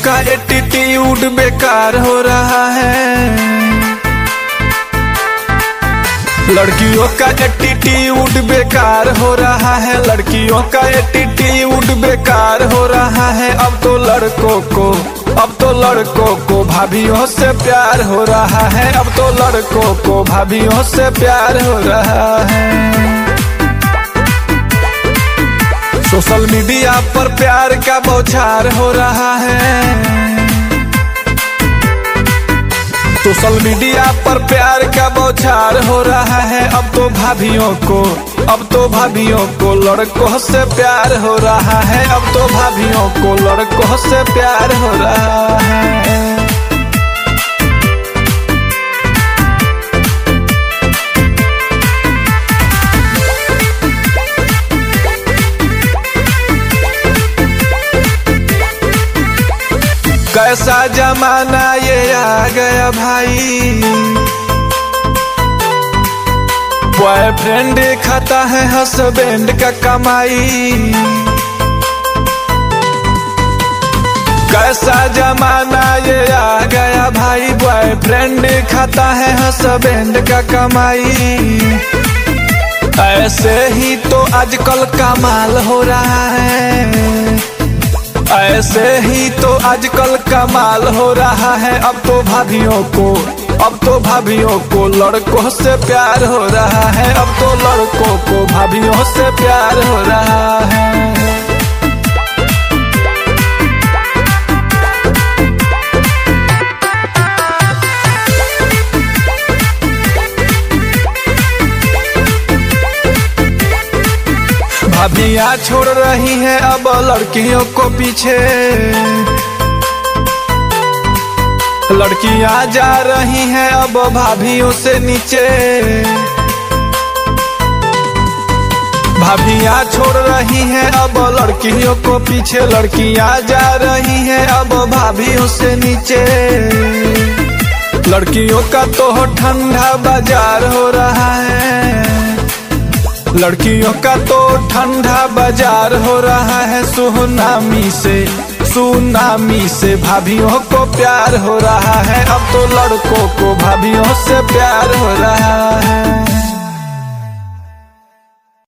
का एटीट्यूड बेकार हो रहा है, लड़कियों का एटीट्यूड बेकार हो रहा है, लड़कियों का एटीट्यूड बेकार हो रहा है। अब तो लड़कों को भाभियों से प्यार हो रहा है, अब तो लड़कों को भाभियों से प्यार हो रहा है। सोशल मीडिया पर प्यार का बौछार हो रहा है, सोशल मीडिया पर प्यार का बौछार हो रहा है। अब तो भाभियों को लड़कों से प्यार हो रहा है, अब तो भाभियों को लड़कों से प्यार हो रहा है। कैसा जमाना ये आ गया भाई, बॉयफ्रेंड खाता है हस्बैंड का कमाई। कैसा जमाना ये आ गया भाई, बॉयफ्रेंड खाता है हस्बैंड का कमाई। ऐसे ही तो आजकल कमाल हो रहा है, ऐसे ही तो आजकल कमाल हो रहा है। अब तो भाभियों को लड़कों से प्यार हो रहा है, अब तो लड़कों को भाभियों से प्यार हो रहा है। भाभियाँ छोड़ रही हैं अब लड़कियों को पीछे, लड़कियाँ जा रही हैं अब भाभियों से नीचे। भाभियाँ छोड़ रही हैं अब लड़कियों को पीछे, लड़कियाँ जा रही हैं अब भाभियों से नीचे। लड़कियों का तो ठंडा बाजार हो रहा है, लड़कियों का तो ठंडा बाजार हो रहा है। सुनामी से भाभियों को प्यार हो रहा है, अब तो लड़कों को भाभियों से प्यार हो रहा है।